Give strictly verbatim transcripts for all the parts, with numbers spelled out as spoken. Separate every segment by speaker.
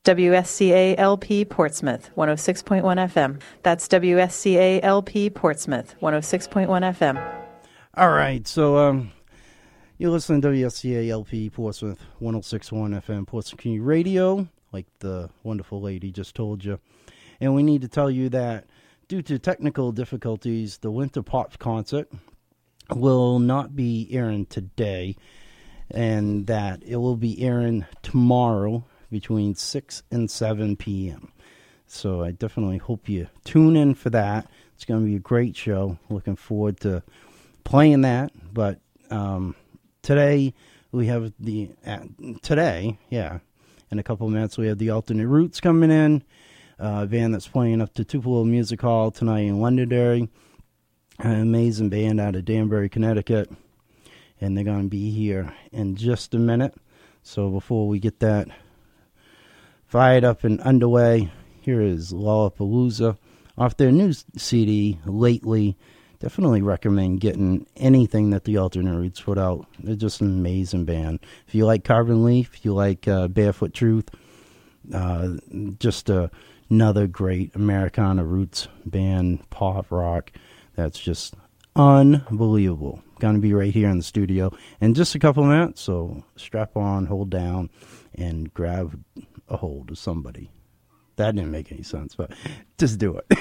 Speaker 1: W S C A L P Portsmouth, one oh six point one F M. That's W S C A L P Portsmouth, one oh six point one F M.
Speaker 2: All right, so um, you're listening to W S C A L P Portsmouth, one oh six point one F M, Portsmouth Community Radio, like the wonderful lady just told you. And we need to tell you that due to technical difficulties, the Winter Pop concert will not be airing today, and that it will be airing tomorrow between six and seven p.m. So I definitely hope you tune in for that. It's going to be a great show. Looking forward to playing that. But um, today we have the, uh, today, yeah, in a couple of minutes we have the Alternate Roots coming in, uh, a band that's playing up to Tupelo Music Hall tonight in Londonderry. An amazing band out of Danbury, Connecticut. And they're going to be here in just a minute. So before we get that fired up and underway, here is Lollapalooza off their new C D, Lately. Definitely recommend getting anything that the Alternate Roots put out. They're just an amazing band. If you like Carbon Leaf, if you like uh, Barefoot Truth, uh, just uh, another great Americana roots band, pop rock, that's just unbelievable. Going to be right here in the studio in just a couple of minutes, so strap on, hold down, and grab a hold of somebody. That didn't make any sense, but just do it.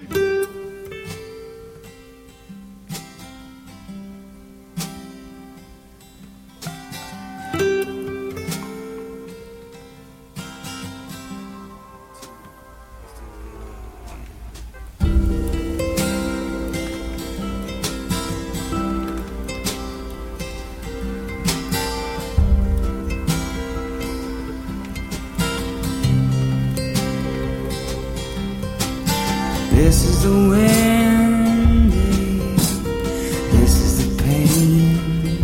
Speaker 3: This is the wind, this is the pain,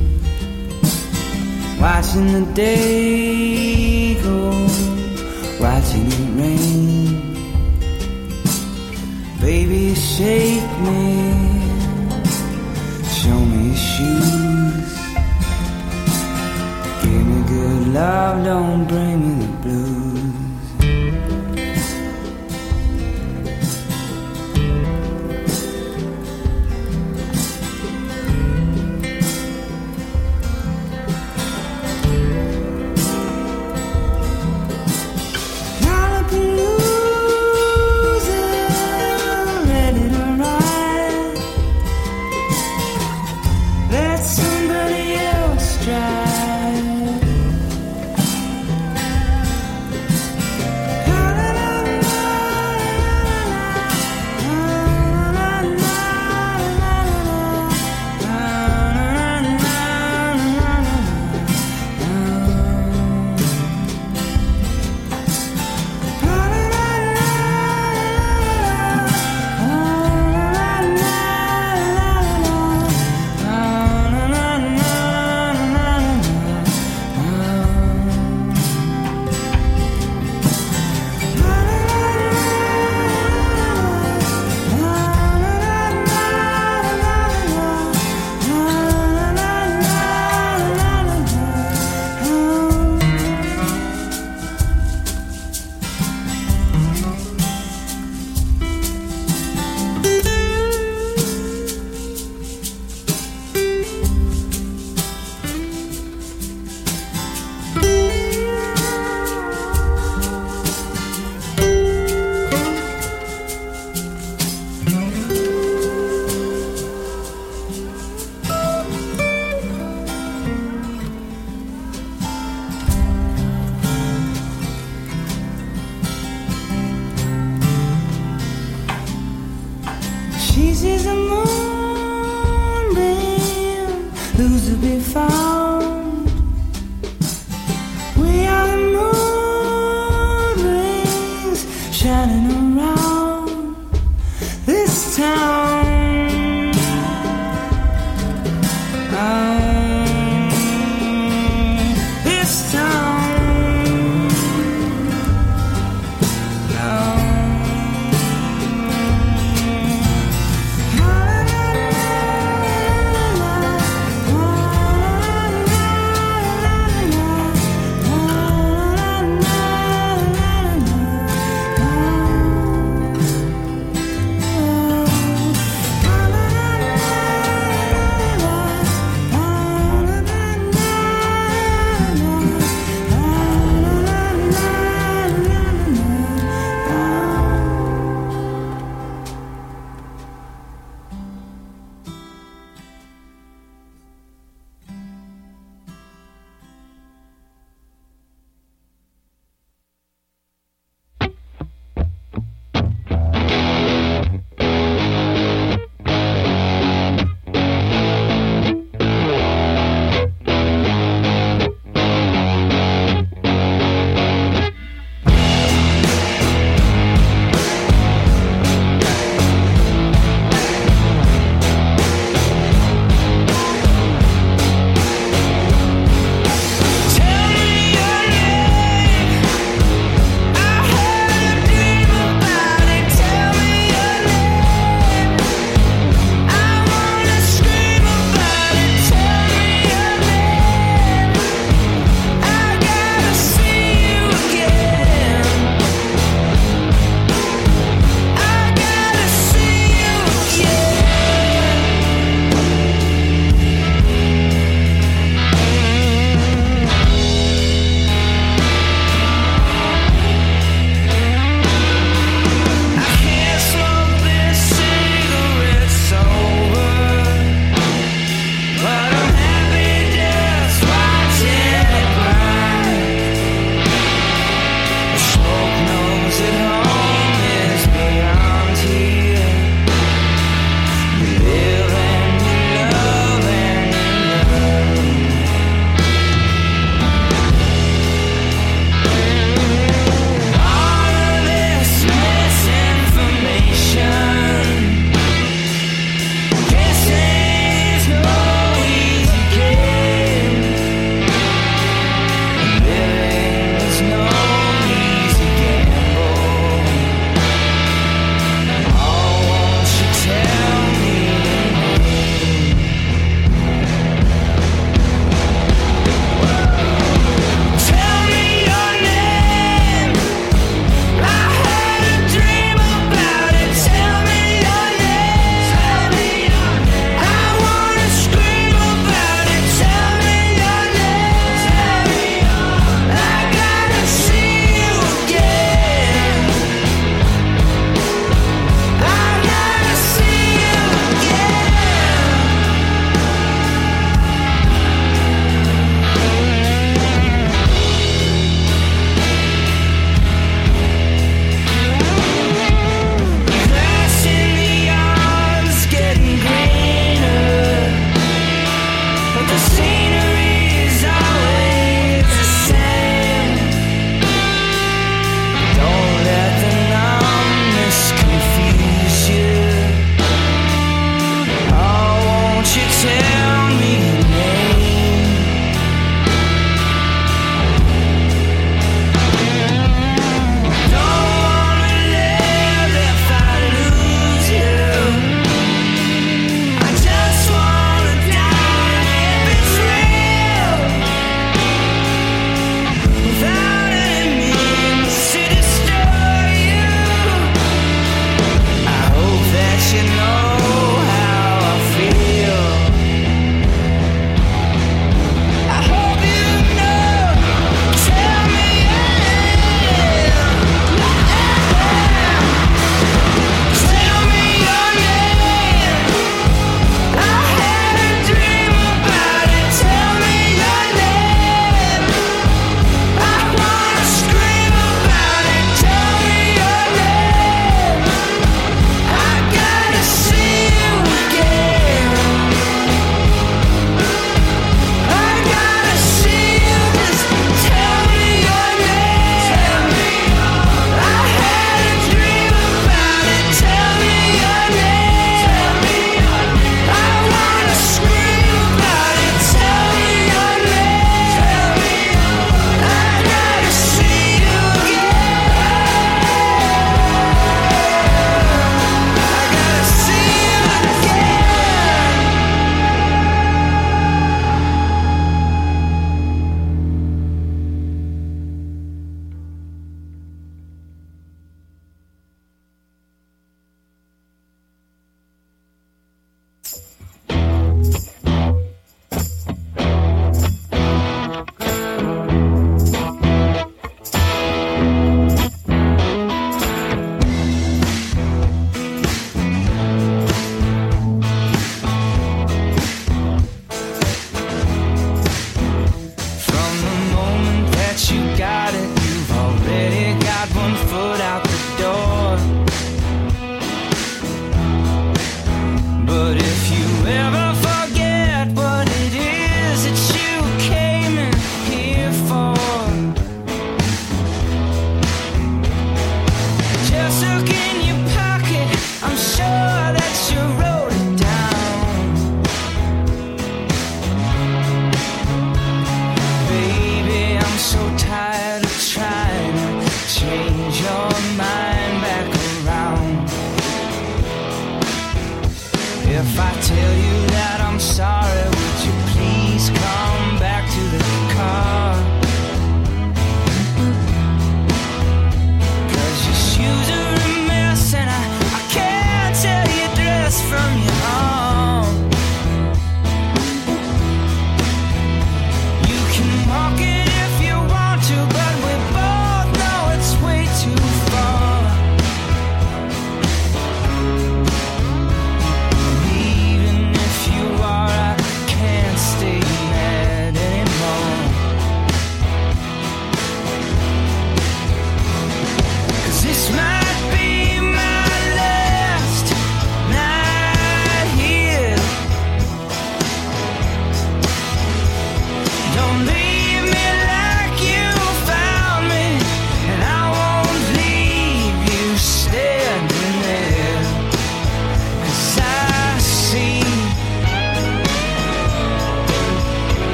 Speaker 3: watching the day go, watching it rain. Baby, shake me, show me shoes, give me good love, don't bring me the blues.
Speaker 4: Oh,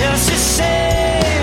Speaker 3: just the same.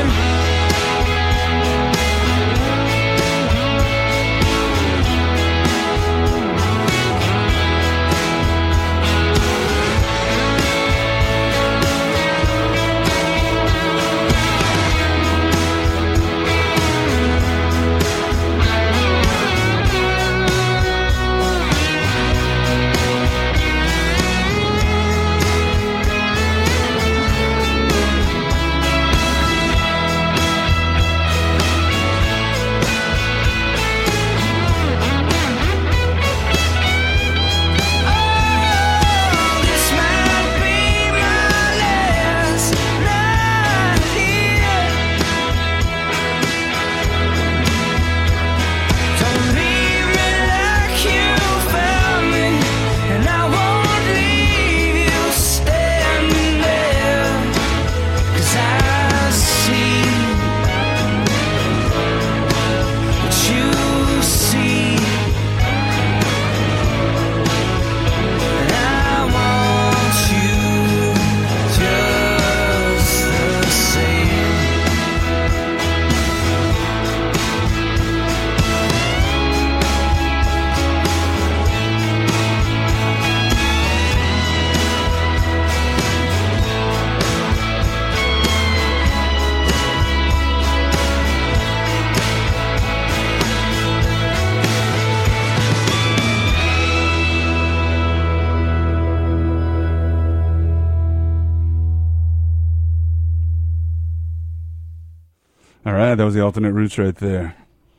Speaker 4: All right, that was the Alternate Roots right there.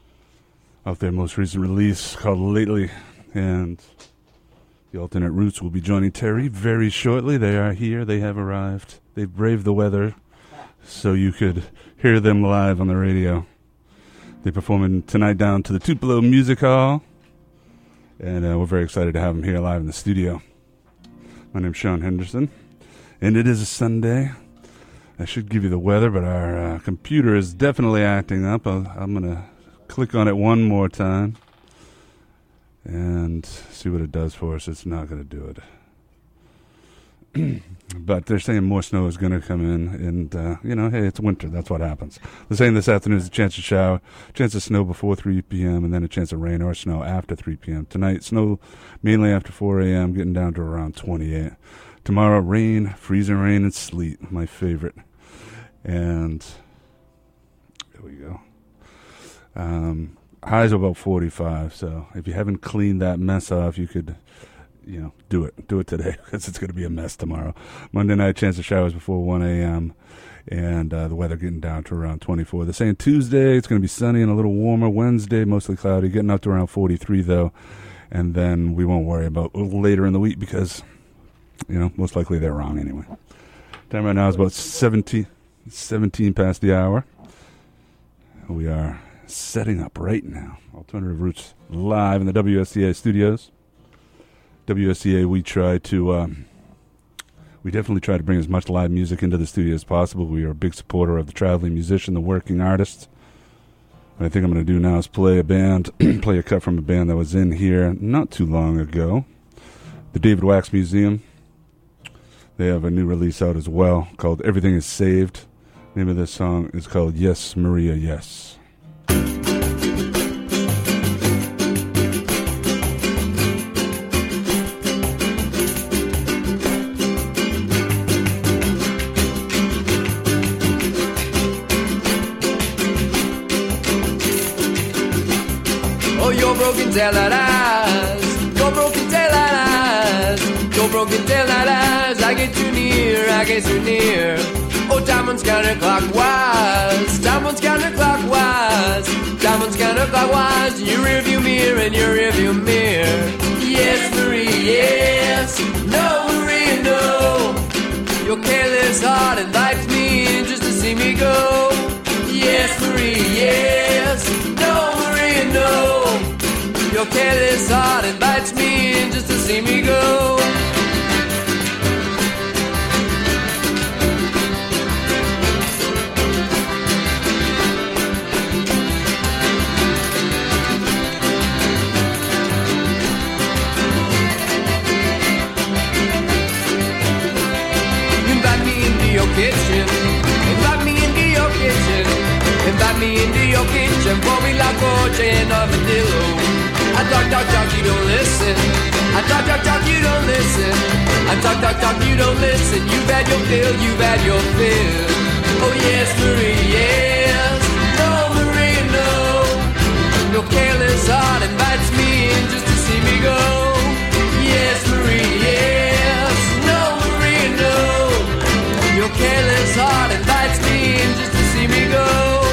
Speaker 4: Off their most recent release called Lately. And the Alternate Roots will be joining Terry very shortly. They are here. They have arrived. They've braved the weather so you could hear them live on the radio. They're performing tonight down to the Tupelo Music Hall. And uh, we're very excited to have them here live in the studio. My name's Sean Henderson. And it is a Sunday. I should give you the weather, but our uh, computer is definitely acting up. I'll, I'm going to click on it one more time and see what it does for us. It's not going to do it. But they're saying more snow is going to come in, and, uh, you know, hey, it's winter. That's what happens. They're saying this afternoon is a chance of shower, chance of snow before three p.m., and then a chance of rain or snow after three p.m. Tonight, snow mainly after four a.m., getting down to around twenty-eight. Tomorrow, rain, freezing rain, and sleet, my favorite. And there we go. Um, highs are about forty-five, so if you haven't cleaned that mess off, you could, you know, do it. Do it today, because it's going to be a mess tomorrow. Monday night, chance of showers before one a.m., and uh, the weather getting down to around twenty-four. They're saying Tuesday, it's going to be sunny and a little warmer. Wednesday, mostly cloudy, getting up to around forty-three, though. And then we won't worry about a little later in the week because, you know, most likely they're wrong anyway. Time right now is about seventeen. seventeen past the hour. We are setting up right now. Alternative Roots live in the W S C A studios. W S C A, we try to, um, we definitely try to bring as much live music into the studio as possible. We are a big supporter of the traveling musician, the working artist. What I think I'm going to do now is play a band, play a cut from a band that was in here not too long ago. The David Wax Museum. They have a new release out as well called Everything is Saved. The name of this song is called Yes, Maria, Yes.
Speaker 3: Oh, your broken taillight eyes, your broken taillight eyes, your broken taillight eyes. I get too near, I get too near. Oh, diamonds counterclockwise, diamonds counterclockwise, diamonds counterclockwise. Your rearview mirror and your rearview mirror. Yes, Marie, yes. No, Marie, no. Your careless heart invites me in just to see me go. Yes, Marie, yes. No, Marie, no. Your careless heart invites me in just to see me go. Kitchen, and your kitchen, pour me la coche and armadillo. I talk, talk, talk, you don't listen. I talk, talk, talk, you don't listen. I talk, talk, talk, you don't listen. You've had your fill, you've had your fill. Oh yes, Marie, yes. No, Marie, no. Your careless heart invites me in just to see me go. Yes, Marie, yes. No, Marie, no. Your careless heart invites me in just to see me go.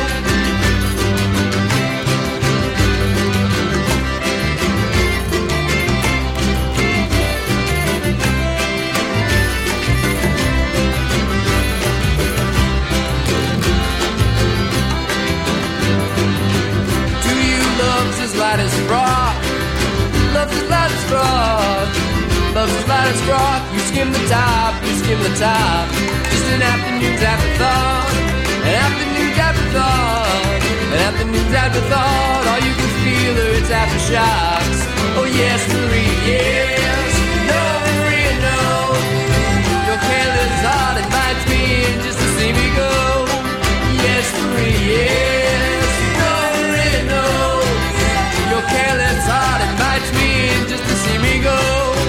Speaker 3: Light as froth, love's as light as froth, love's as light as froth. You skim the top, you skim the top. Just an afternoon's afterthought, an afternoon's afterthought, an afternoon's afterthought. All you can feel are its aftershocks. Oh yes, Marie, yes. No, Maria, no. Your careless heart invites me in just to see me go. Yes, Marie, yes. No, Maria, no. Your careless heart invites me in just to see me go.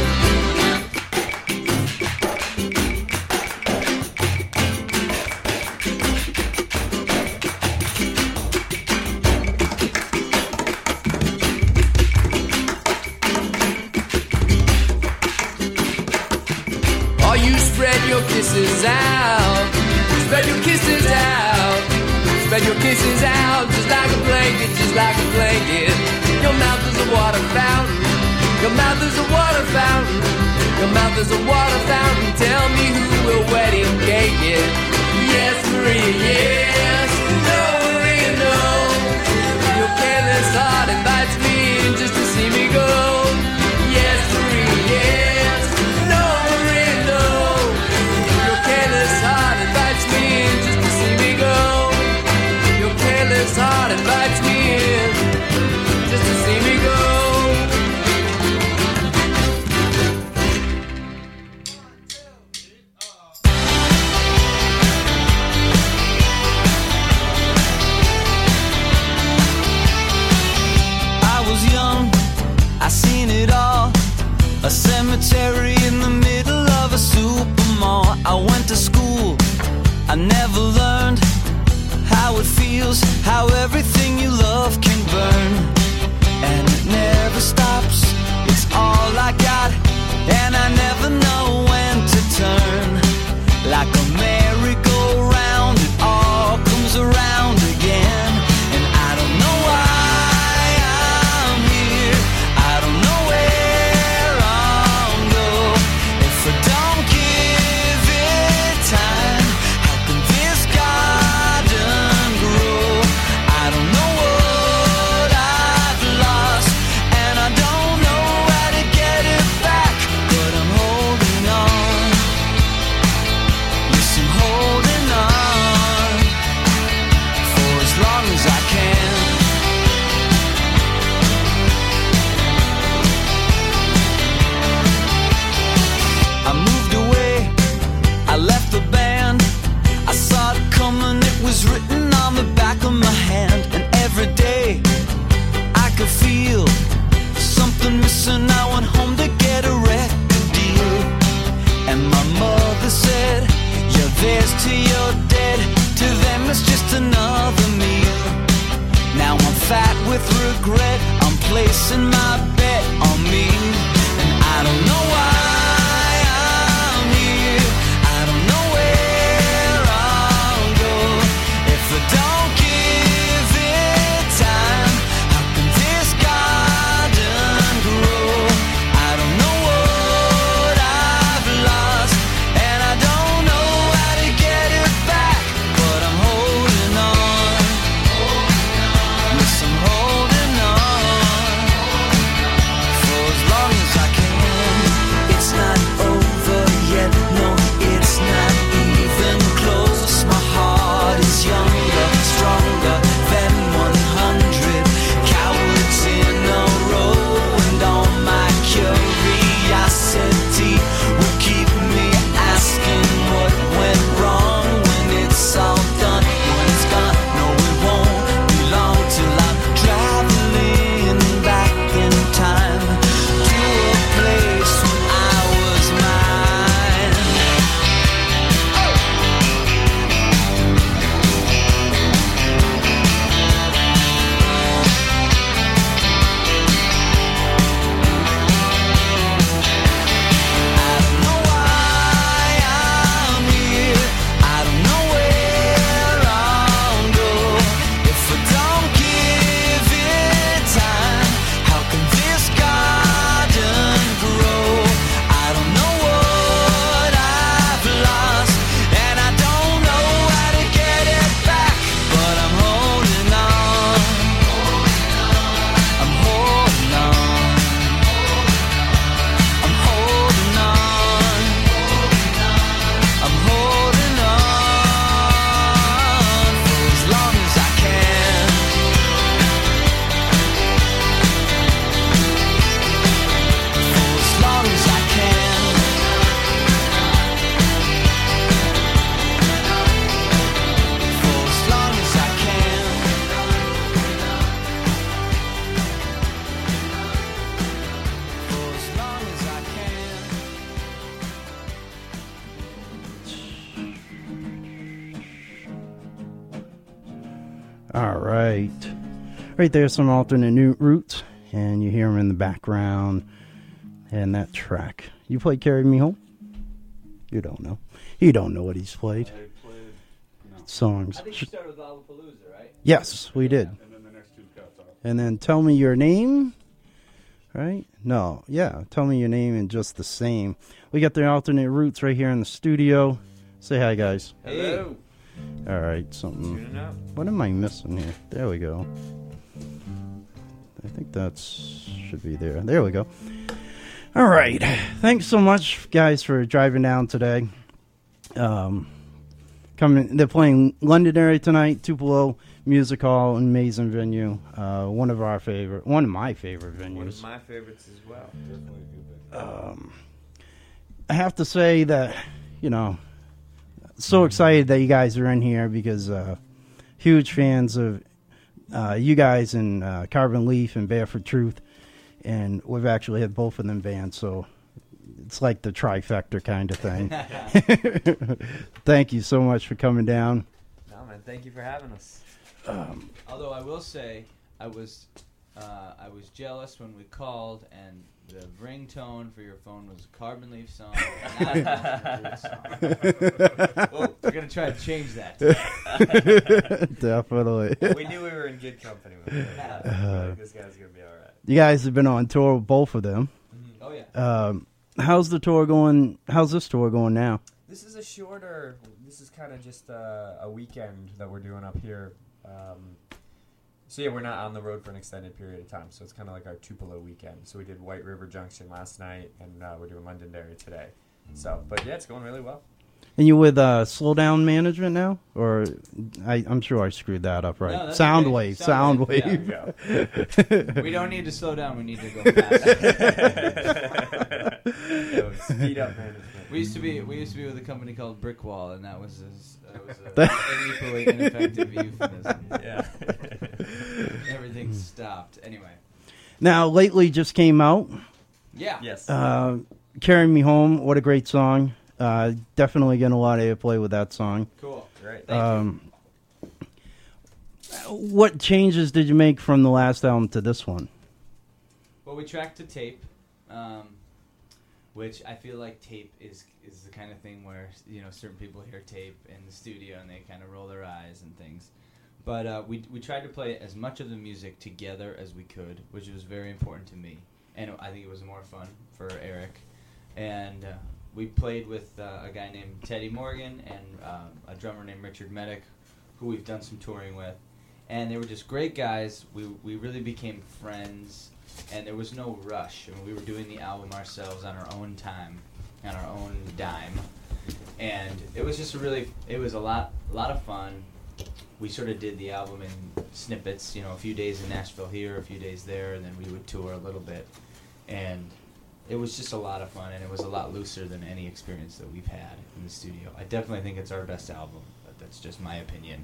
Speaker 3: Oh, you spread your kisses out, spread your kisses out, spread your kisses out, just like a blanket, just like a blanket. Your mouth is a water fountain. Your mouth is a water fountain. Your mouth is a water fountain. Tell me who will wedding cake it. Yes, Maria, yes. No, Maria, no. Your careless heart invites me in just to see me go. Yes, Maria, yes. No, Maria, no. Your careless heart invites me in just to see me go. Your careless heart invites me in just to see me go.
Speaker 5: I was young, I seen it all. A cemetery in the middle of a supermall. I went to school, I never learned how it feels, how everything you love can burn. And it never stops, it's all I got, and I never know when to turn. Like a merry-go-round, it all comes around again. And I don't know why I'm here, I don't know where I'll go. If I don't give it time, how can this garden grow? I don't know what I've lost, and I don't know how to get it back, but I'm holding on. Yes, I'm holding on for as long as I can. I moved away, I left the band. I saw it coming, it was written on the back of my hand. And every day I could feel something missing. I went home to get a record deal, and my mother said, you're theirs till you're dead, to them it's just another meal. Now I'm fat with regret, I'm placing my bet on me. And I don't know why I'm here, I don't know where I'll go. If I don't give it time, how can this garden grow? I don't know what I've lost, and I don't know how to get it back, but I'm holding on. Yes, I'm holding on for as long
Speaker 2: All right. Right there's some alternate new roots, and you hear them in the background. And that track. You played Carry Me Home? You don't know. You don't know what he's played.
Speaker 4: I played no.
Speaker 2: Songs.
Speaker 6: I think you started with Lollapalooza, right?
Speaker 2: Yes, we did.
Speaker 4: And then the next two cuts off.
Speaker 2: And then Tell Me Your Name. Right? No. Yeah. Tell Me Your Name and Just the Same. We got the alternate roots right here in the studio. Say hi, guys.
Speaker 6: Hello.
Speaker 2: All right. Something.
Speaker 6: Tuning up.
Speaker 2: What am I missing here? There we go. I think that's should be there. There we go. All right. Thanks so much, guys, for driving down today. Um, coming, they're playing Londonderry tonight, Tupelo Music Hall, an amazing venue. Uh, one of our favorite, one of my favorite venues.
Speaker 6: One of my favorites as well.
Speaker 4: Definitely a good thing.
Speaker 2: Um, I have to say that, you know, so excited that you guys are in here because uh, huge fans of uh, you guys and uh, Carbon Leaf and Barefoot Truth, and we've actually had both of them bands, so it's like the trifecta kind of thing. Thank you so much for coming down.
Speaker 6: No, man, thank you for having us.
Speaker 2: Um,
Speaker 7: Although I will say, I was uh, I was jealous when we called and the ringtone for your phone was a Carbon Leaf song, not a Barefoot song. Well, we're gonna try to change that.
Speaker 2: Definitely.
Speaker 6: We knew we were in good company with him.
Speaker 2: Uh,
Speaker 6: This guy's gonna be all right.
Speaker 2: You guys have been on tour with both of them.
Speaker 7: Oh yeah.
Speaker 2: Um, how's the tour going? How's this tour going now?
Speaker 6: This is a shorter. This is kind of just a, a weekend that we're doing up here. Um, so yeah, we're not on the road for an extended period of time. So it's kind of like our Tupelo weekend. So we did White River Junction last night, and uh, we're doing Londonderry today. So, but yeah, it's going really well.
Speaker 2: And you with uh, Slow Down Management now, or I, I'm sure I screwed that up, right?
Speaker 7: No, that's
Speaker 2: Soundwave,
Speaker 7: okay. Soundwave,
Speaker 2: Soundwave.
Speaker 6: Yeah.
Speaker 7: We don't need to slow down. We need to go faster.
Speaker 6: Yo, speed up management.
Speaker 7: We used to be we used to be with a company called Brickwall, and that was as, that was a, an equally ineffective euphemism.
Speaker 6: Yeah.
Speaker 7: Everything stopped. Anyway.
Speaker 2: Now, lately just came out.
Speaker 7: Yeah.
Speaker 6: Yes.
Speaker 2: Uh, Carry Me Home, what a great song. Uh, definitely getting a lot of airplay with that song.
Speaker 7: Cool.
Speaker 6: Great. Thank you.
Speaker 2: Um, what changes did you make from the last album to this one?
Speaker 7: Well, we tracked to tape, um, which I feel like tape is is the kind of thing where, you know, certain people hear tape in the studio and they kind of roll their eyes and things. But uh, we we tried to play as much of the music together as we could, which was very important to me, and I think it was more fun for Eric. And uh, we played with uh, a guy named Teddy Morgan and um, a drummer named Richard Medic, who we've done some touring with. And they were just great guys. We we really became friends, and there was no rush. I mean, we were doing the album ourselves on our own time, on our own dime, and it was just a really, it was a lot, a lot of fun. We sort of did the album in snippets, you know, a few days in Nashville here, a few days there, and then we would tour a little bit, and it was just a lot of fun, and it was a lot looser than any experience that we've had in the studio. I definitely think it's our best album. That's just my opinion.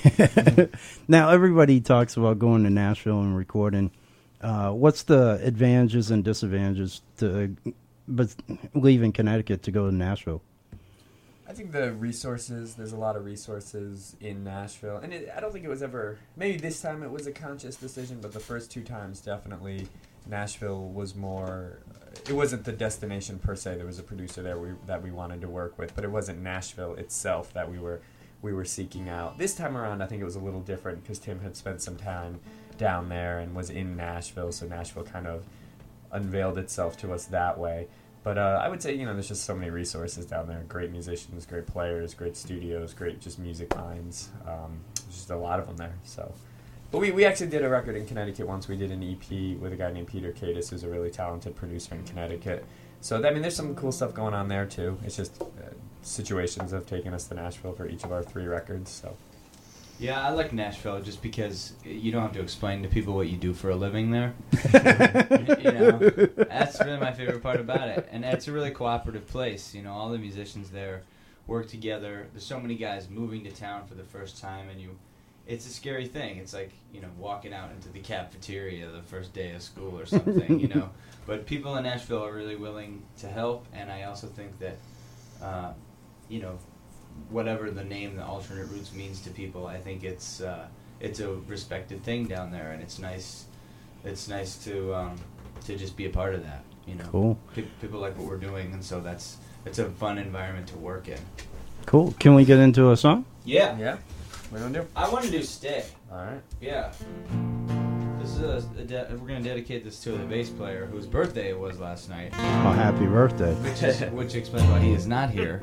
Speaker 2: Now, everybody talks about going to Nashville and recording. Uh, what's the advantages and disadvantages to but leaving Connecticut to go to Nashville?
Speaker 6: I think the resources, there's a lot of resources in Nashville. And it, I don't think it was ever, maybe this time it was a conscious decision, but the first two times definitely Nashville was more, it wasn't the destination per se. There was a producer there we, that we wanted to work with, but it wasn't Nashville itself that we were we were seeking out. This time around, I think it was a little different because Tim had spent some time down there and was in Nashville, so Nashville kind of unveiled itself to us that way. But uh, I would say, you know, there's just so many resources down there. Great musicians, great players, great studios, great just music minds. Um, there's just a lot of them there. So, but we, we actually did a record in Connecticut once. We did an E P with a guy named Peter Cadis, who's a really talented producer in Connecticut. So, I mean, there's some cool stuff going on there, too. It's just uh, situations have taken us to Nashville for each of our three records. So,
Speaker 7: Yeah, I like Nashville just because you don't have to explain to people what you do for a living there. You know, that's really my favorite part about it. And it's a really cooperative place. You know, all the musicians there work together. There's so many guys moving to town for the first time, and you, it's a scary thing. It's like, you know, walking out into the cafeteria the first day of school or something, you know. But people in Nashville are really willing to help, and I also think that, uh, you know, whatever the name, the alternate roots means to people, I think it's uh, it's a respected thing down there, and it's nice. It's nice to um, to just be a part of that. You know,
Speaker 2: Cool.
Speaker 7: Pe- people like what we're doing, and so that's it's a fun environment to work in.
Speaker 2: Cool. Can we get into a song?
Speaker 7: Yeah,
Speaker 6: Yeah. What do you want to do?
Speaker 7: I want to do "Stay."
Speaker 6: All right.
Speaker 7: Yeah. This is a, a de- we're gonna dedicate this to the bass player whose birthday it was last night,
Speaker 2: Oh, happy birthday.
Speaker 7: which is, which explains why he is not here.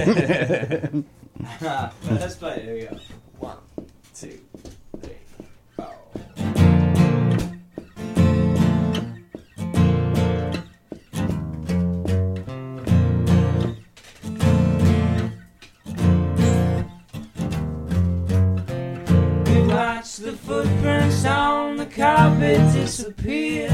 Speaker 7: But let's play. Here we go. One, two, three, four. We watch the footprints on the carpet disappear.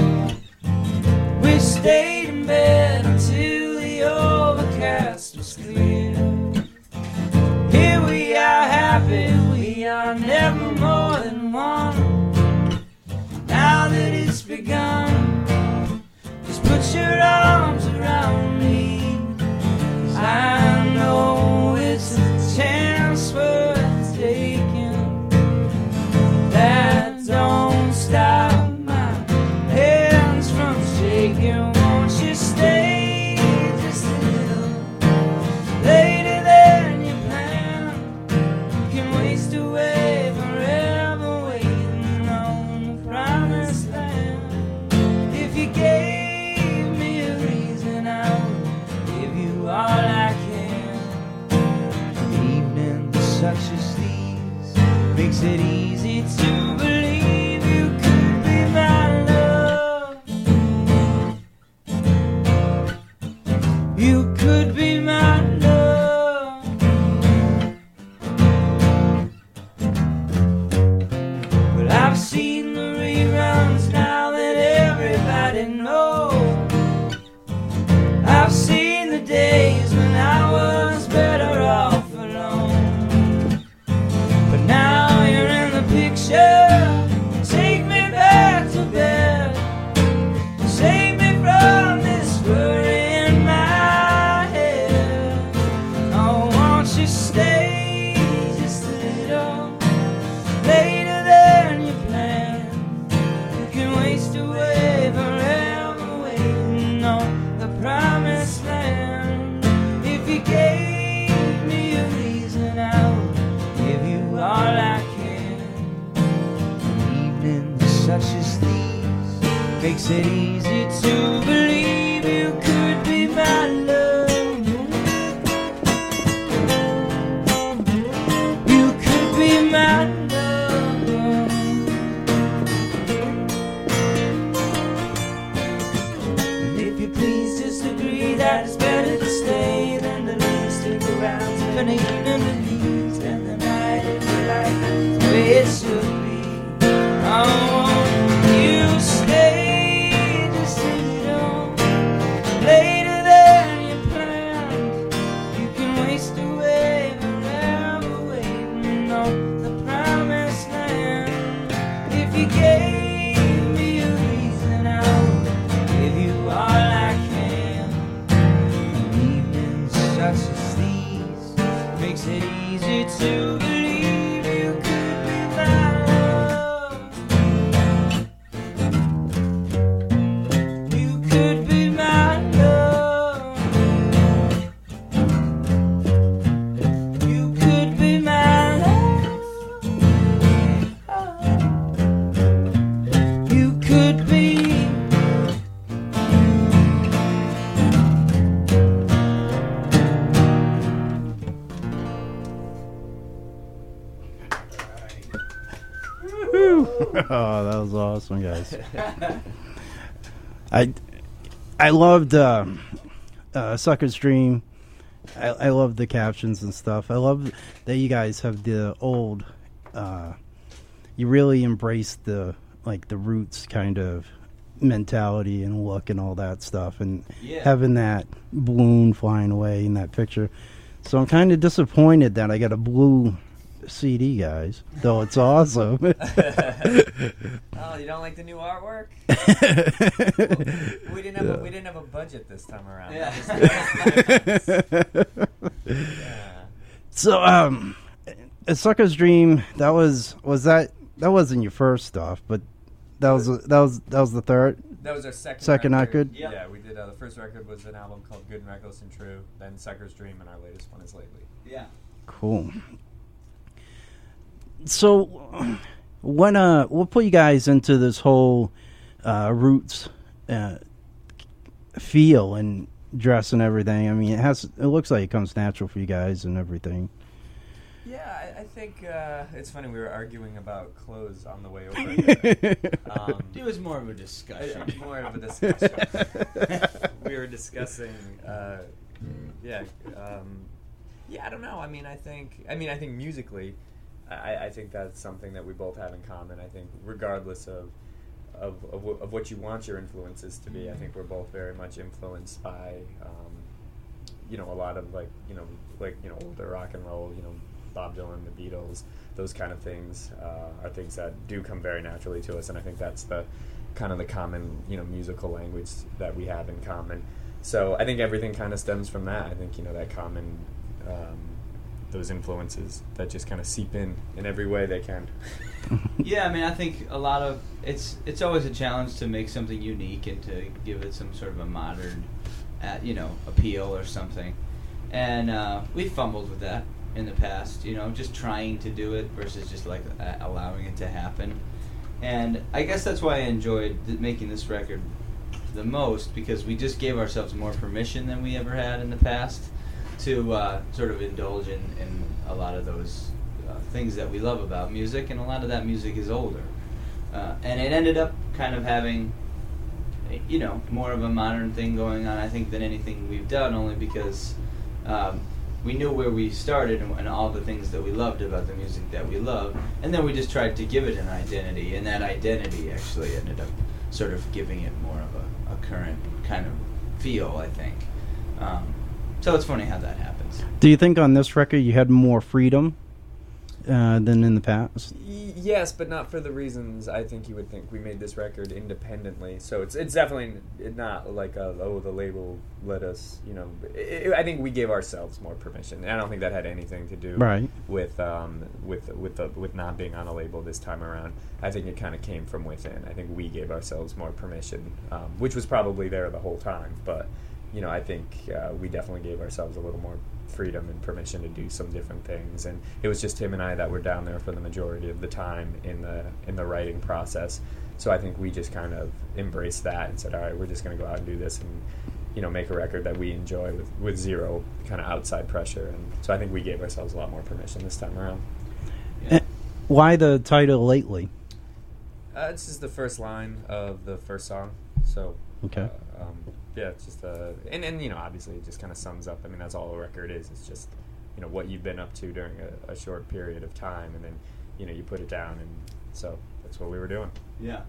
Speaker 7: We stayed in bed until the overcast was clear. Here we are happy, we are never more than one. Now that it's begun, just put your arms around me. 'Cause I know it's a chance worth taking. That don't stop my hands from shaking. Won't you stay just a little later than you planned? You can waste away forever waiting on the promised land. If you gave me a reason, I would give you all I can. Evenings such as these makes it easy to believe you could be my love. You could be my love. But I've seen the reruns now that everybody knows. I've seen the days when I was better off alone. But now you're in the picture. Take me back to bed. Save me from this worry in my head. Oh, won't you stay just a little later than you planned? You can waste away forever waiting on the promised land. If you gave me a reason, I would give you all I can. Evenings such as these makes it easy to believe you could be my love. You could be my love. And if you please just agree that it's better to stay than to leave, stick around, spend the evening with me, spend the night if you like, the way it should be. Oh, you stay just a little later than you planned. You can waste away forever waiting on the promised land. If you gave me a reason, I would give you all I can. Evenings such as these makes it easy to believe you could be my love. You could be my love. You could be my love. You could be.
Speaker 2: Oh, that was awesome, guys. I I loved uh, uh, Sucker's Dream. I, I love the captions and stuff. I love that you guys have the old. Uh, you really embrace the like the roots kind of mentality and look and all that stuff, and
Speaker 7: Yeah.
Speaker 2: having that balloon flying away in that picture. So I'm kind of disappointed that I got a blue C D, guys. Though it's awesome.
Speaker 6: Oh, you don't like the new artwork? we didn't have a, we didn't have a budget this time around.
Speaker 7: Yeah.
Speaker 6: Yeah.
Speaker 2: So, um, A Sucker's Dream. That was was that that wasn't your first stuff, but that was that was that was the third.
Speaker 6: That was our second
Speaker 2: Second
Speaker 6: record.
Speaker 2: record?
Speaker 6: Yeah, we did. Uh, the first record was an album called Good and Reckless and True. Then Sucker's Dream, and our latest one is Lately.
Speaker 7: Yeah.
Speaker 2: Cool. So, when uh, what put you guys into this whole uh, roots uh, feel and dress and everything? I mean, it has. It looks like it comes natural for you guys and everything.
Speaker 6: Yeah, I, I think uh, it's funny. We were arguing about clothes on the way over here. um,
Speaker 7: It was more of a discussion.
Speaker 6: uh, more of a discussion. We were discussing, uh, yeah, um, yeah. I don't know. I mean, I think. I mean, I think musically, I, I think that's something that we both have in common. I think, regardless of of of, w- of what you want your influences to be, I think we're both very much influenced by, um, you know, a lot of like, you know, like you know, older rock and roll. You know, Bob Dylan, the Beatles, those kind of things uh, are things that do come very naturally to us, and I think that's the kind of the common, you know, musical language that we have in common. So I think everything kind of stems from that. I think, you know, that common, um, those influences that just kind of seep in in every way they can.
Speaker 7: Yeah, I mean, I think a lot of it's it's always a challenge to make something unique and to give it some sort of a modern, uh, you know, appeal or something. And uh, we fumbled with that in the past, you know, just trying to do it versus just like uh, allowing it to happen. And I guess that's why I enjoyed th- making this record the most, because we just gave ourselves more permission than we ever had in the past to uh, sort of indulge in, in a lot of those uh, things that we love about music, and a lot of that music is older. Uh, and it ended up kind of having, you know, more of a modern thing going on, I think, than anything we've done, only because um, we knew where we started and, and all the things that we loved about the music that we love, and then we just tried to give it an identity, and that identity actually ended up sort of giving it more of a, a current kind of feel, I think. Um, so it's funny how that happens.
Speaker 2: Do you think on this record you had more freedom uh, than in the past?
Speaker 6: Y- yes, but not for the reasons I think you would think. We made this record independently, so it's it's definitely not like a, oh, the label let us, you know. It, I think we gave ourselves more permission, and I don't think that had anything to do
Speaker 2: Right.
Speaker 6: with um, with with the, with not being on a label this time around. I think it kind of came from within. I think we gave ourselves more permission, um, which was probably there the whole time, but you know, I think uh, we definitely gave ourselves a little more freedom and permission to do some different things, and it was just him and I that were down there for the majority of the time in the in the writing process. So I think we just kind of embraced that and said, all right, we're just going to go out and do this and, you know, make a record that we enjoy with, with zero kind of outside pressure. And so I think we gave ourselves a lot more permission this time around.
Speaker 7: Yeah.
Speaker 2: Why the title Lately?
Speaker 6: Uh, it's just the first line of the first song. So
Speaker 2: Okay.
Speaker 6: uh, um, yeah, it's just uh, and and you know, obviously it just kind of sums up. I mean, that's all a record is. It's just, you know, what you've been up to during a, a short period of time, and then, you know, you put it down, and so that's what we were doing.
Speaker 7: Yeah.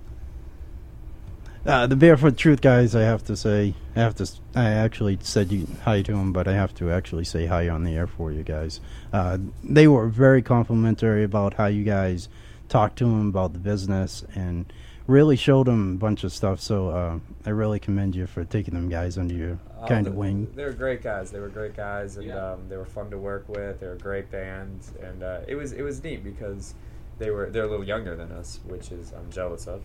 Speaker 2: Uh, the Barefoot Truth guys, I have to say, I have to. I actually said you hi to them, but I have to actually say hi on the air for you guys. Uh, they were very complimentary about how you guys talked to them about the business and really showed them a bunch of stuff. So uh, I really commend you for taking them guys under your
Speaker 6: Oh,
Speaker 2: kind
Speaker 6: they-
Speaker 2: of wing.
Speaker 6: They were great guys. They were great guys, and
Speaker 7: Yeah.
Speaker 6: um, they were fun to work with. They were a great band, and uh, it was it was neat because they were they're a little younger than us, which is I'm jealous of.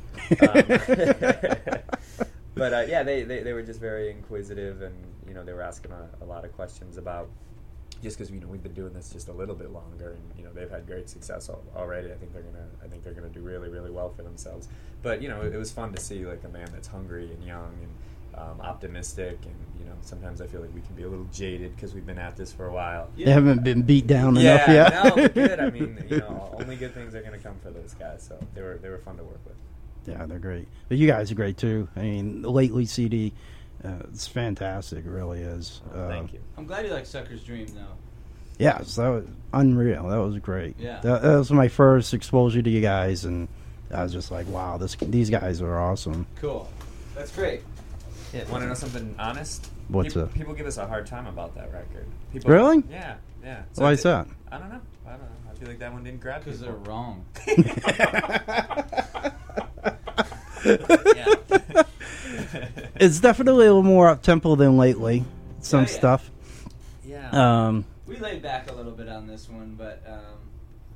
Speaker 6: Um, but uh, yeah, they, they, they were just very inquisitive, and you know, they were asking a, a lot of questions about, just because, you know, we've been doing this just a little bit longer, and you know, they've had great success al- already. I think they're gonna I think they're gonna do really really well for themselves. But you know, it, it was fun to see like a band that's hungry and young and um, optimistic, and you know, sometimes I feel like we can be a little jaded because we've been at this for a while.
Speaker 2: They haven't been beat down
Speaker 6: Yeah,
Speaker 2: enough yet.
Speaker 6: no, but good. I mean, you know, only good things are gonna come for those guys. So they were they were fun to work with.
Speaker 2: Yeah, they're great. But you guys are great too. I mean, the Lately C D, uh, it's fantastic. It really is.
Speaker 6: Oh,
Speaker 2: Uh,
Speaker 6: thank you.
Speaker 7: I'm glad you like Sucker's Dream, though.
Speaker 2: Yes, that was unreal. That was great.
Speaker 7: Yeah.
Speaker 2: That, that was my first exposure to you guys, and I was just like, wow, this these guys are awesome.
Speaker 7: Cool. That's great.
Speaker 6: Yeah, want to know something honest?
Speaker 2: What's
Speaker 6: people,
Speaker 2: up?
Speaker 6: People give us a hard time about that record. People,
Speaker 2: Really?
Speaker 6: Yeah, yeah.
Speaker 2: Why is
Speaker 6: it-
Speaker 2: that?
Speaker 6: I don't know. I don't know. I feel like that one didn't grab
Speaker 7: Because
Speaker 6: people.
Speaker 7: they're wrong.
Speaker 6: Yeah.
Speaker 2: It's definitely a little more up tempo than Lately. Some
Speaker 7: Yeah, yeah.
Speaker 2: stuff.
Speaker 6: Yeah.
Speaker 2: Um,
Speaker 7: We laid back a little bit on this one, but um,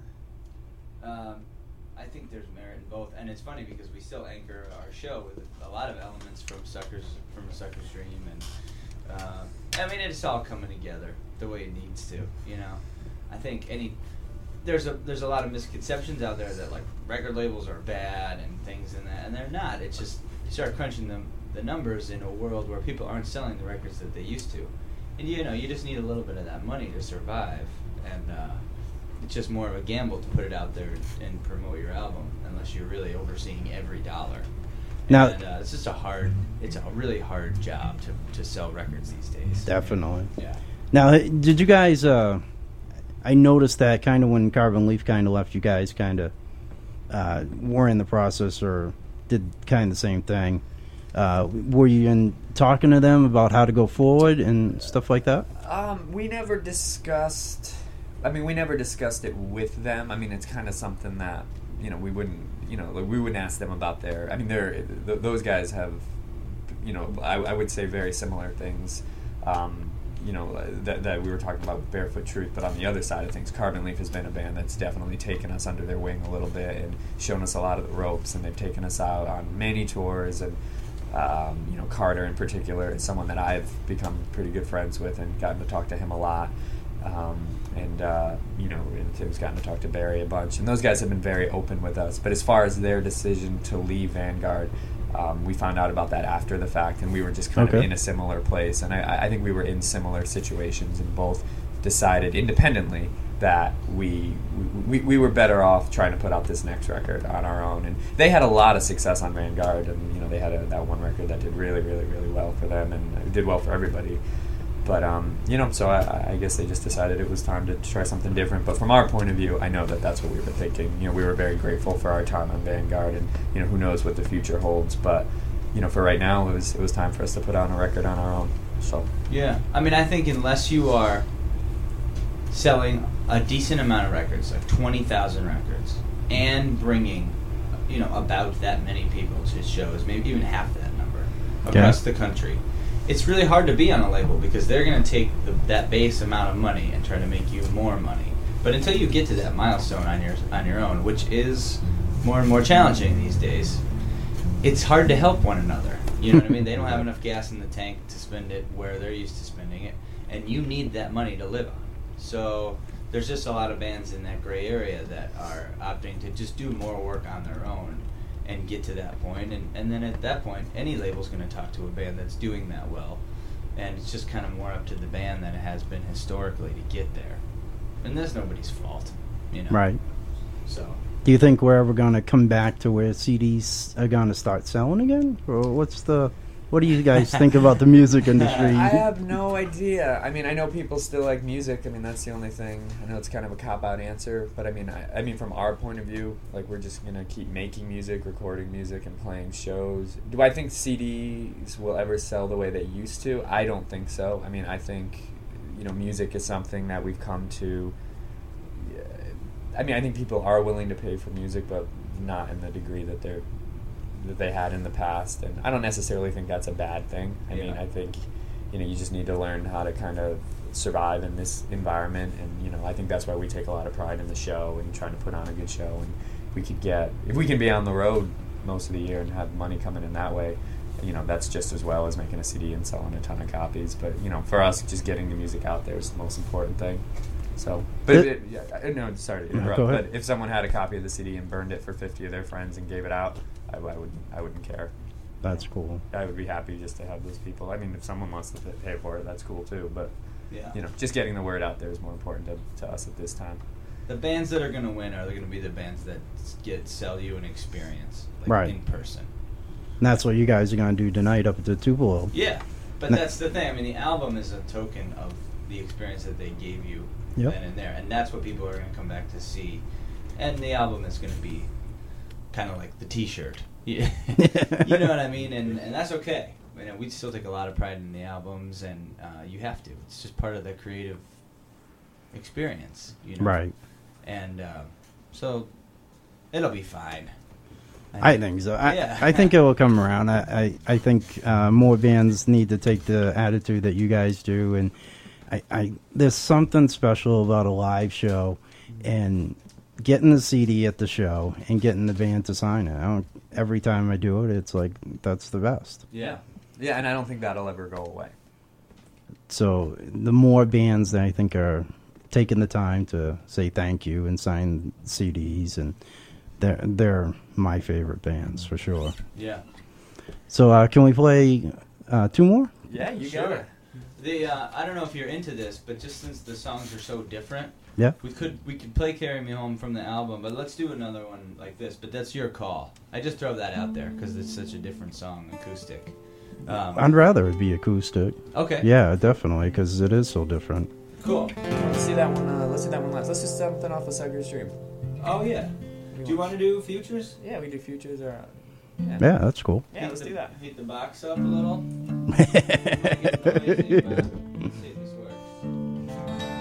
Speaker 7: Um, I think there's merit in both, and it's funny because we still anchor our show with a lot of elements from Suckers, from a Suckers Dream, and uh, I mean it's all coming together the way it needs to. You know, I think any there's a there's a lot of misconceptions out there that like record labels are bad and things and that, and they're not. It's just you start crunching them the numbers in a world where people aren't selling the records that they used to, and you know you just need a little bit of that money to survive, and uh, it's just more of a gamble to put it out there and promote your album unless you're really overseeing every dollar.
Speaker 2: Now,
Speaker 7: and, uh, it's just a hard, it's a really hard job to to sell records these days.
Speaker 2: Definitely.
Speaker 7: Yeah.
Speaker 2: Now, did you guys? Uh, I noticed that kind of when Carbon Leaf kind of left, you guys kind of uh, were in the process or did kind of the same thing. Uh, were you in talking to them about how to go forward and stuff like that?
Speaker 6: Um, we never discussed. I mean, we never discussed it with them. I mean, it's kind of something that you know we wouldn't. You know, like we wouldn't ask them about their. I mean, they're th- those guys have. You know, I, I would say very similar things. Um, you know, that, that we were talking about with Barefoot Truth, but on the other side of things, Carbon Leaf has been a band that's definitely taken us under their wing a little bit and shown us a lot of the ropes, and they've taken us out on many tours, and um, you know, Carter in particular is someone that I've become pretty good friends with and gotten to talk to him a lot, um, and uh, you know, and Tim's gotten to talk to Barry a bunch, and those guys have been very open with us. But as far as their decision to leave Vanguard, Um, we found out about that after the fact, and we were just kind
Speaker 2: Okay.
Speaker 6: of in a similar place. And I, I think we were in similar situations, and both decided independently that we, we we were better off trying to put out this next record on our own. And they had a lot of success on Vanguard, and you know they had a, that one record that did really, really, really well for them, and it did well for everybody. But um, you know, so I, I guess they just decided it was time to try something different. But from our point of view, I know that that's what we were thinking. You know, we were very grateful for our time on Vanguard, and you know, who knows what the future holds. But you know, for right now, it was it was time for us to put out a record on our own. So
Speaker 7: Yeah, I mean, I think unless you are selling a decent amount of records, like twenty thousand records, and bringing, you know, about that many people to shows, maybe even half that number across the country, it's really hard to be on a label because they're going to take the, that base amount of money and try to make you more money. But until you get to that milestone on your on your own, which is more and more challenging these days, it's hard to help one another. You know what I mean? They don't have enough gas in the tank to spend it where they're used to spending it, and you need that money to live on. So there's just a lot of bands in that gray area that are opting to just do more work on their own and get to that point, and, and then at that point, any label's going to talk to a band that's doing that well, and it's just kind of more up to the band than it has been historically to get there, and that's nobody's fault, you know.
Speaker 2: Right.
Speaker 7: So.
Speaker 2: Do you think we're ever going to come back to where C Ds are going to start selling again, or what's the? What do you guys think about the music industry?
Speaker 6: I have no idea. I mean, I know people still like music. I mean, that's the only thing. I know it's kind of a cop-out answer, but I mean, I, I mean, from our point of view, like we're just gonna keep making music, recording music, and playing shows. Do I think C Ds will ever sell the way they used to? I don't think so. I mean, I think, you know, music is something that we've come to. I mean, I think people are willing to pay for music, but not in the degree that they're. that they had in the past, and I don't necessarily think that's a bad thing. I
Speaker 7: Yeah.
Speaker 6: mean, I think, you know, you just need to learn how to kind of survive in this environment, and, you know, I think that's why we take a lot of pride in the show and trying to put on a good show, and we could get, if we can be on the road most of the year and have money coming in that way, you know, that's just as well as making a C D and selling a ton of copies. But, you know, for us, just getting the music out there is the most important thing. So, but
Speaker 2: It-
Speaker 6: it, yeah, I- no, sorry to
Speaker 2: No,
Speaker 6: interrupt,
Speaker 2: go ahead.
Speaker 6: but if someone had a copy of the C D and burned it for fifty of their friends and gave it out, I, I would I wouldn't care.
Speaker 2: That's cool.
Speaker 6: I would be happy just to have those people. I mean, if someone wants to pay for it, that's cool too. But
Speaker 7: Yeah.
Speaker 6: you know, just getting the word out there is more important to, to us at this time.
Speaker 7: The bands that are going to win are going to be the bands that s- get sell you an experience, like
Speaker 2: Right.
Speaker 7: in person.
Speaker 2: And that's what you guys are going to do tonight up at the Tupelo.
Speaker 7: Yeah, but
Speaker 2: No.
Speaker 7: that's the thing. I mean, the album is a token of the experience that they gave you
Speaker 2: Yep.
Speaker 7: then and there, and that's what people are going to come back to see. And the album is going to be kind of like the T-shirt. Yeah. You know what I mean? And and that's okay. You know, we still take a lot of pride in the albums, and uh, you have to. It's just part of the creative experience, you know.
Speaker 2: Right.
Speaker 7: And uh, so it'll be fine.
Speaker 2: I think so. I,
Speaker 7: Yeah.
Speaker 2: I think it will come around. I, I, I think uh, more bands need to take the attitude that you guys do, and I, I there's something special about a live show, and getting the C D at the show and getting the band to sign it. I don't, every time I do it, it's like, that's the best.
Speaker 6: Yeah. Yeah, and I don't think that'll ever go away.
Speaker 2: So the more bands that I think are taking the time to say thank you and sign C Ds, and they're, they're my favorite bands for sure.
Speaker 7: Yeah.
Speaker 2: So uh, can we play uh, two more?
Speaker 6: Yeah, you
Speaker 7: Sure.
Speaker 6: got it.
Speaker 7: The uh, I don't know if you're into this, but just since the songs are so different,
Speaker 2: Yeah.
Speaker 7: we could we could play "Carry Me Home" from the album, but let's do another one like this. But that's your call. I just throw that out there because it's such a different song, acoustic. Um,
Speaker 2: I'd rather it be acoustic.
Speaker 7: okay.
Speaker 2: Yeah, definitely, because it is so different.
Speaker 7: Cool.
Speaker 6: Let's see that one. Uh, let's see that one last. Let's do something off of Sucker's Dream.
Speaker 7: Oh yeah. Do you want to do Futures?
Speaker 6: Yeah, we do Futures or. Uh,
Speaker 2: Yeah, that's cool.
Speaker 6: Yeah, let's
Speaker 7: the,
Speaker 6: do that.
Speaker 7: Heat the box up a little. Might get noisy, but let's see if this works.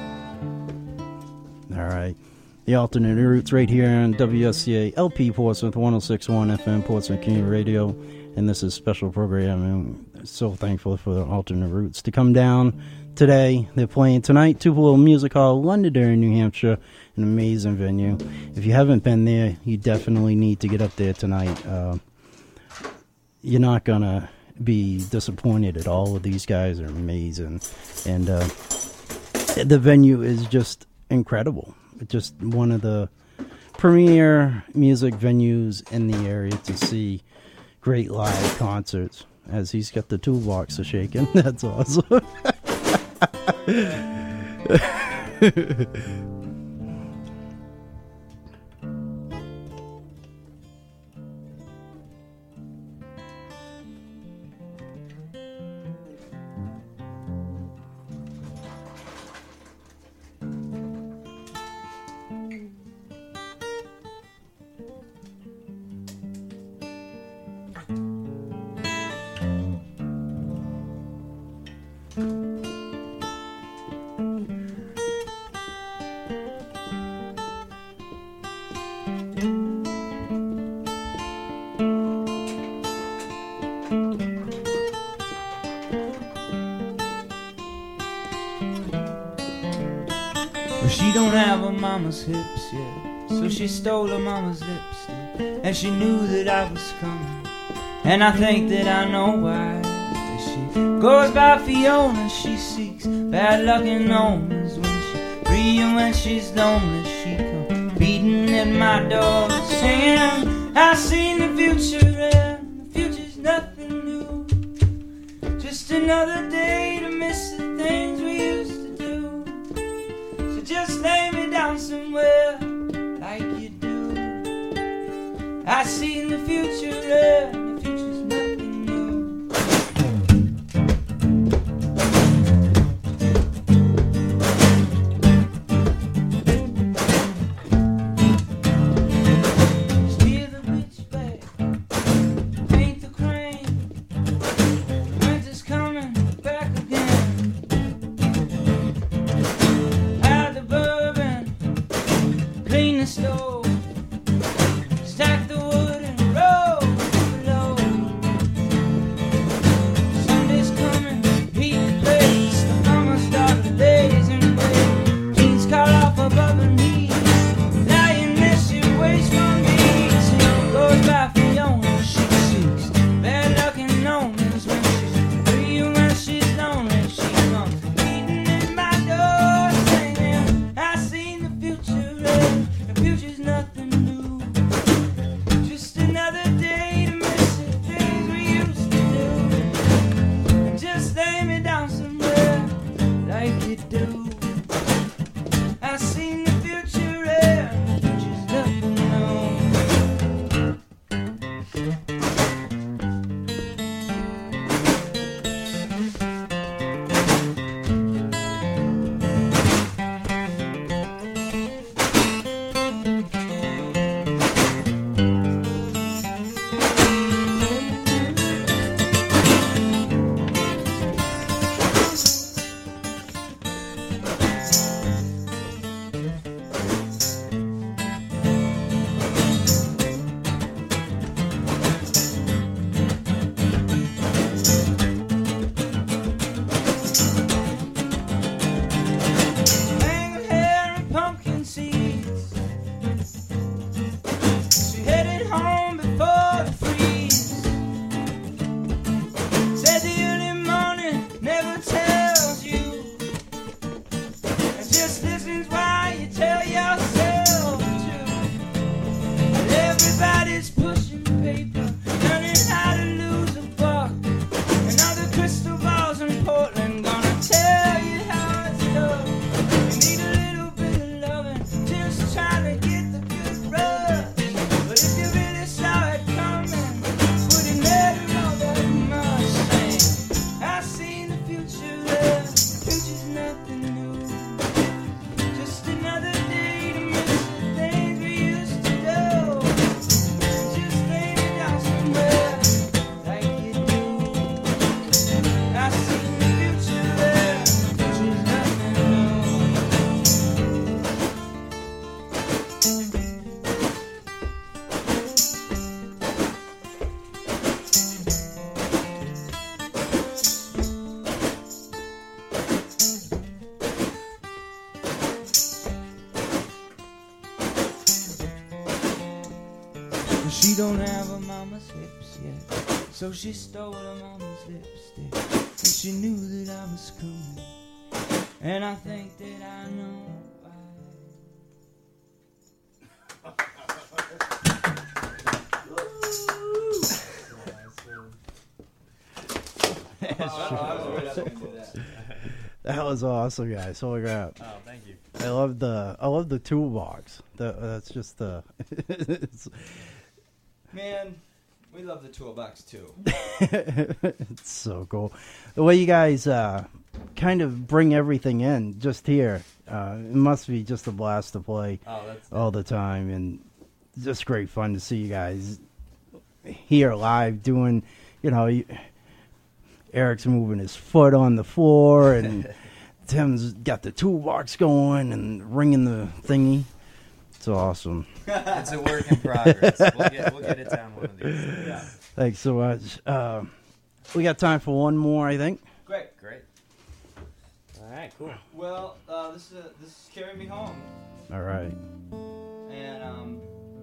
Speaker 2: All right. The Alternate Roots right here on W S C A L P Portsmouth, one oh six point one F M, Portsmouth Community Radio. And this is special programming. I'm so thankful for the Alternate Roots to come down today. They're playing tonight, Tupelo Music Hall, Londonderry, New Hampshire. An amazing venue. If you haven't been there, you definitely need to get up there tonight. Uh, you're not going to be disappointed at all. Of these guys are amazing. And uh, the venue is just incredible. It's just one of the premier music venues in the area to see great live concerts. As he's got the toolbox a shaking. That's awesome.
Speaker 8: She don't have her mama's hips yet, so she stole her mama's lipstick, and she knew that I was coming, and I think that I know why. She goes by Fiona, she seeks bad luck and omens. When she's free and when she's lonely, she comes beating at my door, saying, I've seen the future and the future's nothing new, just another day to miss the things we used to do. So just lay me down somewhere like you do. I've seen the future and the future's nothing new. Steer the witch back, paint the crane, winter's coming back again. Add the bourbon, clean the stove, stack the wood and roll below. Sunday's coming, heat the place, the mama start to laze and wait. Jeans cut off above her knees, lying there she waits for me. She goes by Fiona, she seeks bad luck and omens. When she's free and when she's lonely, she comes beating at my door, saying, I've seen the future and the future's nothing new, just another day to miss the things we used to do. And just lay me down somewhere like you do. I've seen the future and the future's nothing new. She don't have her mama's hips yet, so she stole her mama's lipstick. And she knew that I was coming, and I think that I know why.
Speaker 2: That was awesome, guys. Holy crap!
Speaker 6: Oh, thank you.
Speaker 2: I love the I love the toolbox. The, that's just the. it's,
Speaker 7: Man, we love the toolbox too.
Speaker 2: It's so cool. The way you guys uh, kind of bring everything in just here. Uh, it must be just a blast to play
Speaker 6: Oh, that's
Speaker 2: all the time, and just great fun to see you guys here live doing. You know, you, Eric's moving his foot on the floor, and Tim's got the toolbox going and ringing the thingy. It's awesome.
Speaker 6: It's a work in progress. We'll get, we'll get it down one of these. Yeah.
Speaker 2: Thanks so much. Uh, we got time for one more, I think.
Speaker 7: Great.
Speaker 6: Great. All right, cool.
Speaker 7: Well, uh, this is a, this is Carry Me Home,
Speaker 2: All right.
Speaker 7: and um,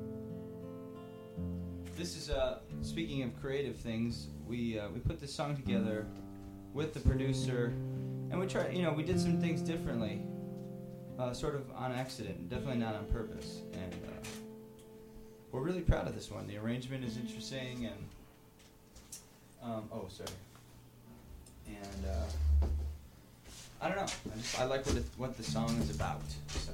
Speaker 7: this is uh, speaking of creative things. We uh, we put this song together with the producer, and we tried. You know, we did some things differently. Uh, sort of on accident, definitely not on purpose, and uh, we're really proud of this one. The arrangement is interesting, and um, oh, sorry, and uh, I don't know. I just I like what it, what the song is about. So.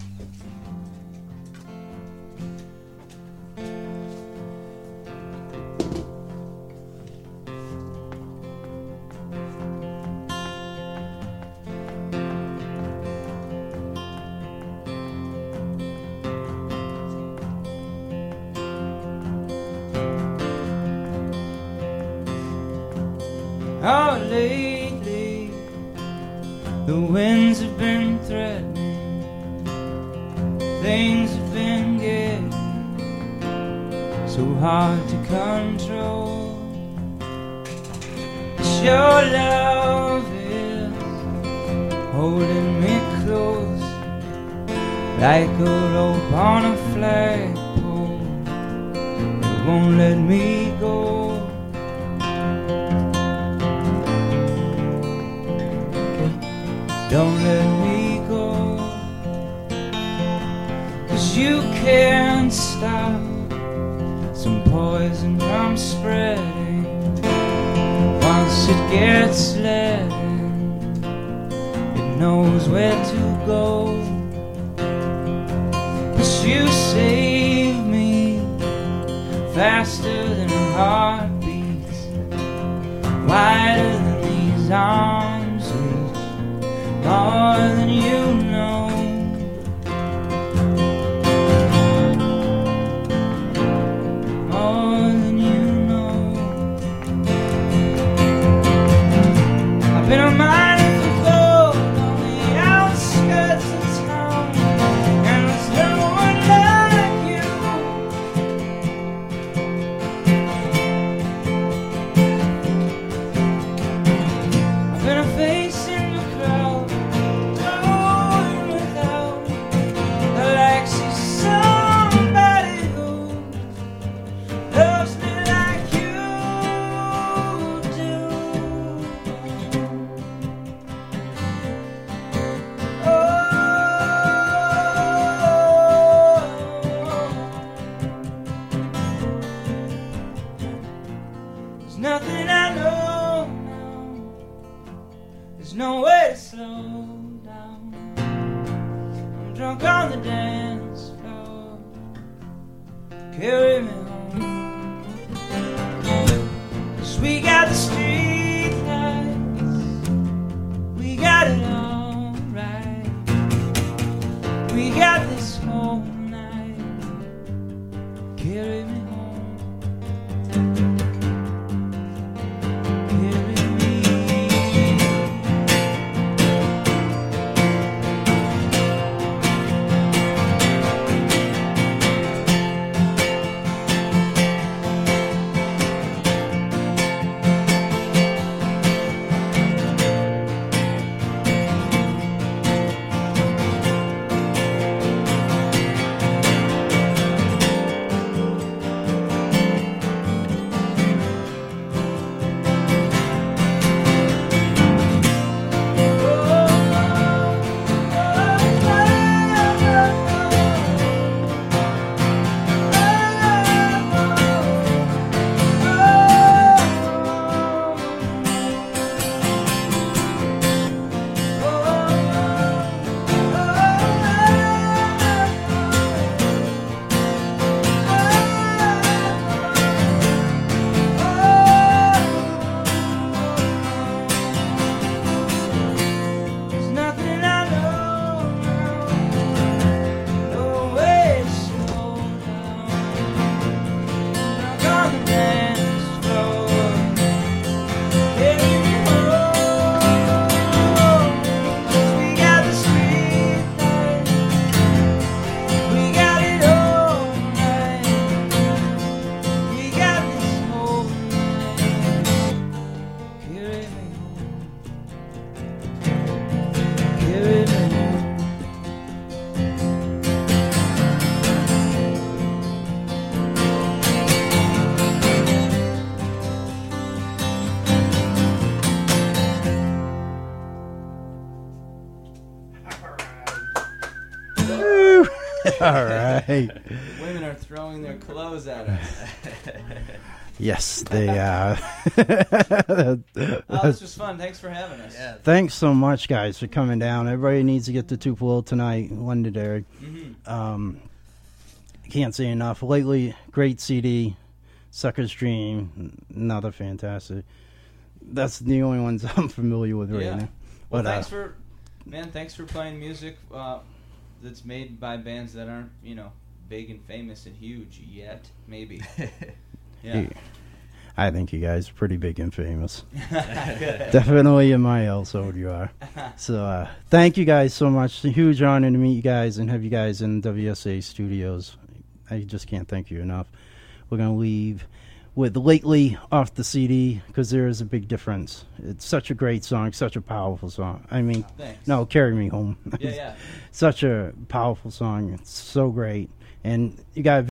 Speaker 8: Oh, lately the winds have been threatening, things have been getting so hard to control. But your love is holding me close, like a rope on a flagpole. It won't let me go. Don't let me go, 'cause you can't stop some poison from spreading. Once it gets let in, it knows where to go. 'Cause you save me faster than a heart beats, wider than these arms reach, more than you know. More than you know. I've been a miner for gold on the outskirts of town, and there's no one like you. I've been a face in the crowd, going without. I like to see somebody who loves me like you do. Oh, there's nothing I know now. There's no way to slow down. I'm drunk on the dance floor. Carry me home. 'Cause we got the street lights. We got it all right. We got this whole night. Carry me home. Carry me.
Speaker 2: All right.
Speaker 7: Women are throwing their clothes at us.
Speaker 2: Yes, they are.
Speaker 7: Oh, this was fun. Thanks for having us.
Speaker 6: Yeah.
Speaker 2: Thanks so much, guys, for coming down. Everybody needs to get to Tupelo tonight, Londonderry.
Speaker 7: Mm-hmm.
Speaker 2: Um, can't say enough. Lately, great C D, Sucker's Dream, another fantastic. That's the only ones I'm familiar with right
Speaker 7: Yeah.
Speaker 2: now.
Speaker 7: Well,
Speaker 2: But,
Speaker 7: thanks
Speaker 2: uh,
Speaker 7: for, man, thanks for playing music uh, that's made by bands that aren't, you know, big and famous and huge yet, maybe. Yeah.
Speaker 2: I think you guys are pretty big and famous. Definitely in my household you are. So uh, thank you guys so much. It's a huge honor to meet you guys and have you guys in W S A studios. I just can't thank you enough. We're going to leave with Lately off the C D because there is a big difference. It's such a great song, such a powerful song. I mean,
Speaker 7: Thanks.
Speaker 2: no, Carry Me Home.
Speaker 7: Yeah, yeah.
Speaker 2: Such a powerful song. It's so great. And you got